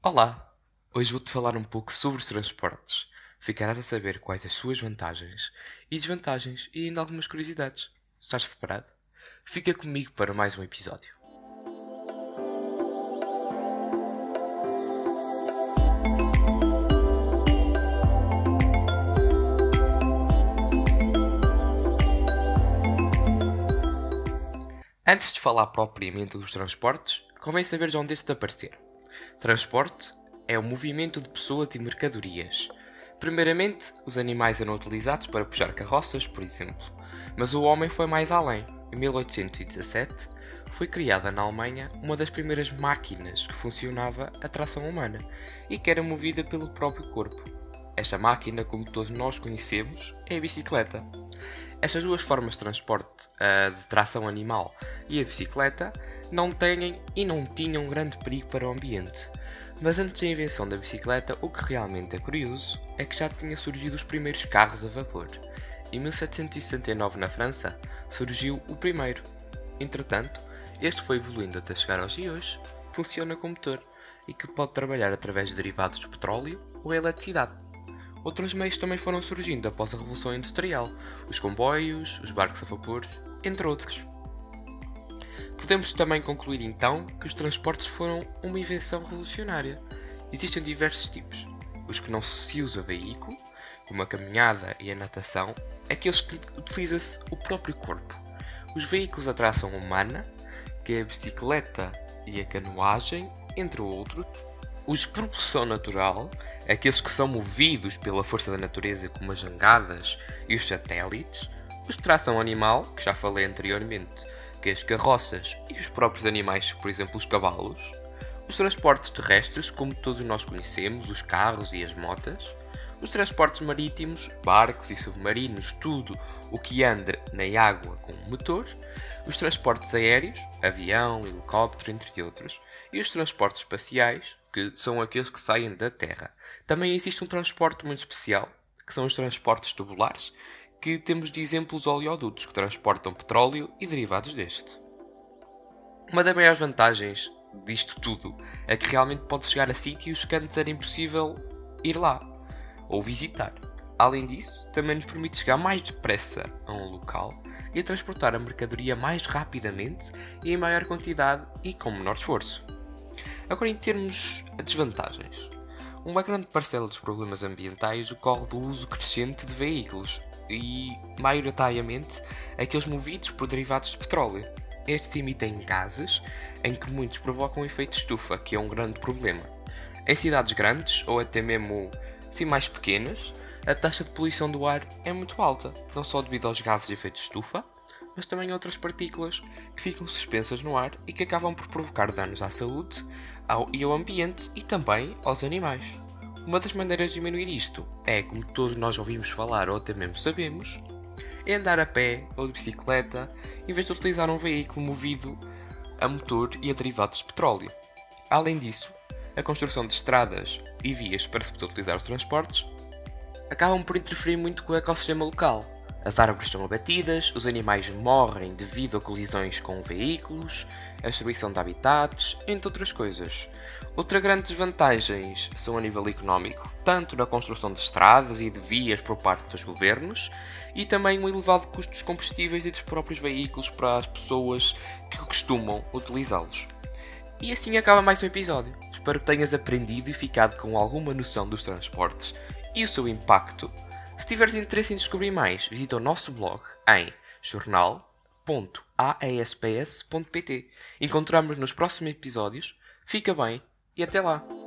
Olá! Hoje vou-te falar um pouco sobre os transportes. Ficarás a saber quais as suas vantagens e desvantagens e ainda algumas curiosidades. Estás preparado? Fica comigo para mais um episódio. Antes de falar propriamente dos transportes, convém saber de onde estes apareceram. Transporte é o movimento de pessoas e mercadorias. Primeiramente, os animais eram utilizados para puxar carroças, por exemplo, mas o homem foi mais além. Em 1817, foi criada na Alemanha uma das primeiras máquinas que funcionava a tração humana e que era movida pelo próprio corpo. Esta máquina, como todos nós conhecemos, é a bicicleta. Estas duas formas de transporte, a de tração animal e a bicicleta, não têm e não tinham grande perigo para o ambiente. Mas antes da invenção da bicicleta, o que realmente é curioso é que já tinha surgido os primeiros carros a vapor. Em 1769, na França, surgiu o primeiro. Entretanto, este foi evoluindo até chegar aos dias de hoje, funciona com motor e que pode trabalhar através de derivados de petróleo ou eletricidade. Outros meios também foram surgindo após a Revolução Industrial, os comboios, os barcos a vapor, entre outros. Podemos também concluir então que os transportes foram uma invenção revolucionária. Existem diversos tipos. Os que não se usa veículo, como a caminhada e a natação, aqueles que utiliza-se o próprio corpo. Os veículos a tração humana, que é a bicicleta e a canoagem, entre outros. Os de propulsão natural, aqueles que são movidos pela força da natureza, como as jangadas e os satélites. Os de tração animal, que já falei anteriormente, que é as carroças e os próprios animais, por exemplo os cavalos. Os transportes terrestres, como todos nós conhecemos, os carros e as motas. Os transportes marítimos, barcos e submarinos, tudo o que anda na água com motor. Os transportes aéreos, avião, helicóptero, entre outros. E os transportes espaciais, que são aqueles que saem da Terra. Também existe um transporte muito especial, que são os transportes tubulares, que temos de exemplos oleodutos que transportam petróleo e derivados deste. Uma das maiores vantagens disto tudo é que realmente pode chegar a sítios que antes era impossível ir lá ou visitar. Além disso, também nos permite chegar mais depressa a um local e a transportar a mercadoria mais rapidamente e em maior quantidade e com menor esforço. Agora, em termos de desvantagens, uma grande parcela dos problemas ambientais ocorre do uso crescente de veículos e, maioritariamente, aqueles movidos por derivados de petróleo. Estes emitem gases em que muitos provocam efeito estufa, que é um grande problema. Em cidades grandes, ou até mesmo assim mais pequenas, a taxa de poluição do ar é muito alta, não só devido aos gases de efeito estufa, mas também a outras partículas que ficam suspensas no ar e que acabam por provocar danos à saúde e ao ambiente e também aos animais. Uma das maneiras de diminuir isto é, como todos nós ouvimos falar ou até mesmo sabemos, é andar a pé ou de bicicleta em vez de utilizar um veículo movido a motor e a derivados de petróleo. Além disso, a construção de estradas e vias para se poder utilizar os transportes acabam por interferir muito com o ecossistema local. As árvores estão abatidas, os animais morrem devido a colisões com veículos, a destruição de habitats, entre outras coisas. Outra grande desvantagens são a nível económico, tanto na construção de estradas e de vias por parte dos governos, e também o elevado custo dos combustíveis e dos próprios veículos para as pessoas que costumam utilizá-los. E assim acaba mais um episódio. Espero que tenhas aprendido e ficado com alguma noção dos transportes e o seu impacto. Se tiveres interesse em descobrir mais, visita o nosso blog em jornal.aesps.pt. Encontramos nos próximos episódios. Fica bem e até lá!